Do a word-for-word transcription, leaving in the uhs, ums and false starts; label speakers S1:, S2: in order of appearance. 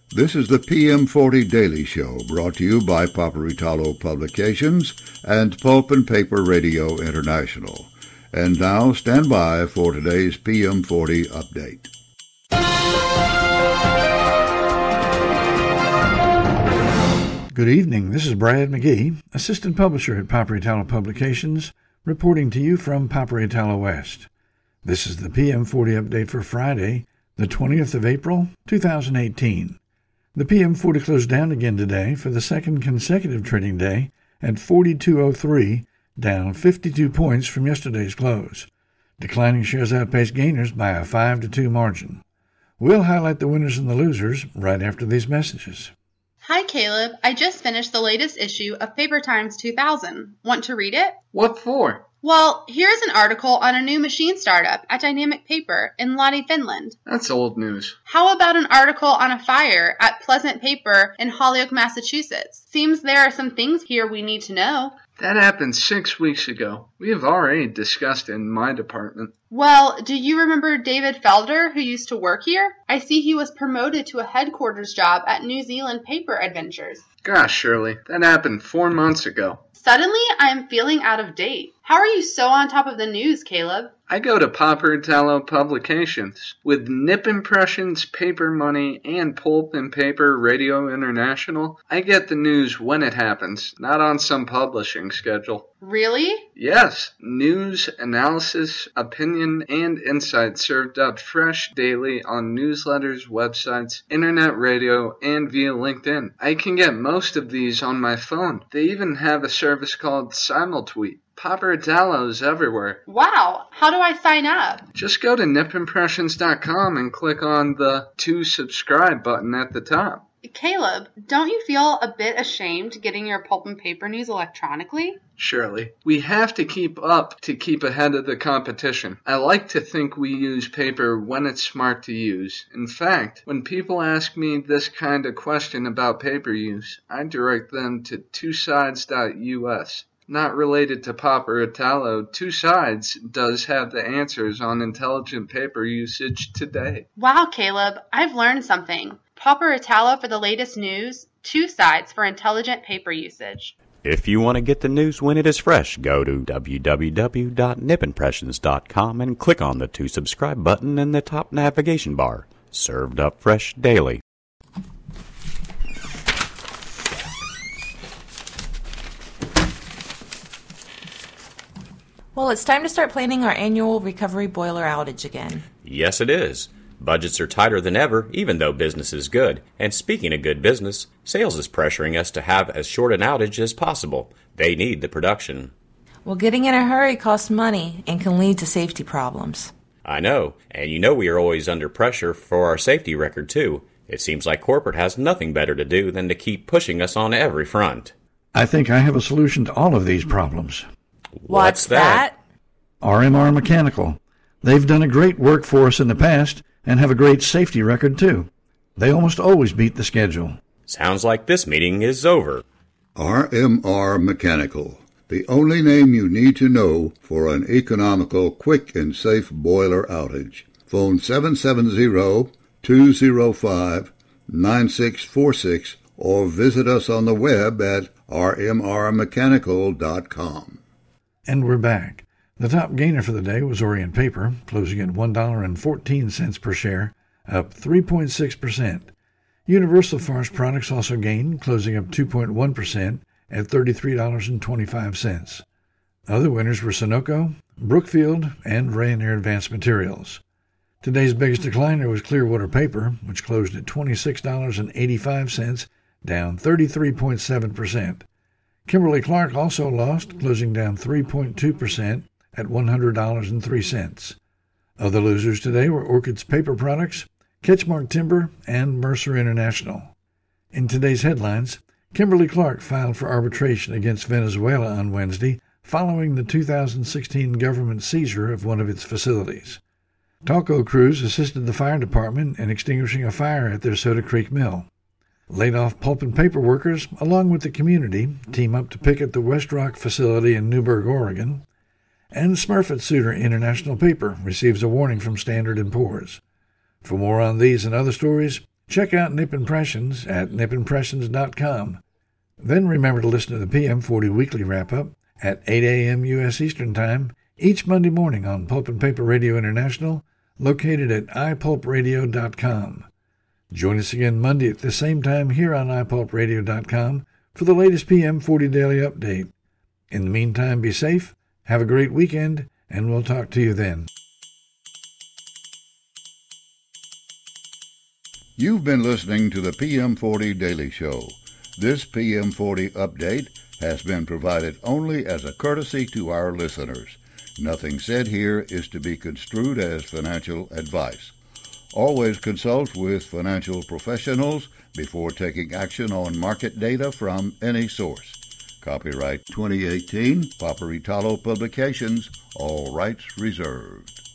S1: This is the P M forty Daily Show, brought to you by Paperitalo Publications and Pulp and Paper Radio International. And now, stand by for today's P M forty update.
S2: Good evening. This is Brad McGee, Assistant Publisher at Paperitalo Publications, reporting to you from Paperitalo West. This is the P M forty update for Friday, the twentieth of April, two thousand eighteen. The P M forty closed down again today for the second consecutive trading day at forty-two oh three, down fifty-two points from yesterday's close. Declining shares outpaced gainers by a five to two margin. We'll highlight the winners and the losers right after these messages.
S3: Hi, Caleb. I just finished the latest issue of Paper Times two thousand. Want to read it?
S4: What for?
S3: Well, here's an article on a new machine startup at Dynamic Paper in Lahti, Finland.
S4: That's old news.
S3: How about an article on a fire at Pleasant Paper in Holyoke, Massachusetts? Seems there are some things here we need to know.
S4: That happened six weeks ago. We have already discussed it in my department.
S3: Well, do you remember David Felder, who used to work here? I see he was promoted to a headquarters job at New Zealand Paper Adventures.
S4: Gosh, Shirley, that happened four months ago.
S3: Suddenly, I'm feeling out of date. How are you so on top of the news, Caleb?
S4: I go to Paperitalo Publications. With Nip Impressions, Paper Money, and Pulp and Paper Radio International, I get the news when it happens, not on some publishing schedule.
S3: Really?
S4: Yes. News, analysis, opinion, and insight served up fresh daily on newsletters, websites, internet radio, and via LinkedIn. I can get most of these on my phone. They even have a service called Simultweet. Paperitalo's everywhere.
S3: Wow, how do I sign up?
S4: Just go to nip impressions dot com and click on the To Subscribe button at the top.
S3: Caleb, don't you feel a bit ashamed getting your pulp and paper news electronically?
S4: Surely. We have to keep up to keep ahead of the competition. I like to think we use paper when it's smart to use. In fact, when people ask me this kind of question about paper use, I direct them to two sides dot U S. Not related to Paperitalo, Two Sides does have the answers on intelligent paper usage today.
S3: Wow, Caleb, I've learned something. Paperitalo for the latest news, Two Sides for intelligent paper usage.
S5: If you want to get the news when it is fresh, go to w w w dot nip impressions dot com and click on the To Subscribe button in the top navigation bar. Served up fresh daily.
S6: Well, it's time to start planning our annual recovery boiler outage again.
S5: Yes, it is. Budgets are tighter than ever, even though business is good. And speaking of good business, sales is pressuring us to have as short an outage as possible. They need the production.
S6: Well, getting in a hurry costs money and can lead to safety problems.
S5: I know, and you know we are always under pressure for our safety record, too. It seems like corporate has nothing better to do than to keep pushing us on every front.
S2: I think I have a solution to all of these problems.
S6: What's that?
S2: R M R Mechanical. They've done a great work for us in the past and have a great safety record, too. They almost always beat the schedule.
S5: Sounds like this meeting is over.
S1: R M R Mechanical, the only name you need to know for an economical, quick, and safe boiler outage. Phone seven seven zero, two zero five, nine six four six or visit us on the web at r m r mechanical dot com.
S2: And we're back. The top gainer for the day was Orient Paper, closing at one dollar and fourteen cents per share, up three point six percent. Universal Forest Products also gained, closing up two point one percent at thirty-three dollars and twenty-five cents. Other winners were Sunoco, Brookfield, and Rayonier Advanced Materials. Today's biggest decliner was Clearwater Paper, which closed at twenty-six dollars and eighty-five cents, down thirty-three point seven percent. Kimberly-Clark also lost, closing down three point two percent at one hundred dollars and three cents. Other losers today were Orchid's Paper Products, Ketchmark Timber, and Mercer International. In today's headlines, Kimberly-Clark filed for arbitration against Venezuela on Wednesday following the two thousand sixteen government seizure of one of its facilities. Talco crews assisted the fire department in extinguishing a fire at their Soda Creek mill. Laid-off pulp and paper workers, along with the community, team up to picket the West Rock facility in Newberg, Oregon. And Smurfit Suter International Paper receives a warning from Standard and Poor's. For more on these and other stories, Check out Nip Impressions at nip impressions dot com. Then remember to listen to the P M forty Weekly Wrap-Up at eight a.m. U S Eastern Time each Monday morning on Pulp and Paper Radio International, located at i pulp radio dot com. Join us again Monday at the same time here on i pulp radio dot com for the latest P M forty Daily Update. In the meantime, be safe, have a great weekend, and we'll talk to you then.
S1: You've been listening to the P M forty Daily Show. This P M forty update has been provided only as a courtesy to our listeners. Nothing said here is to be construed as financial advice. Always consult with financial professionals before taking action on market data from any source. Copyright twenty eighteen, Paperitalo Publications, all rights reserved.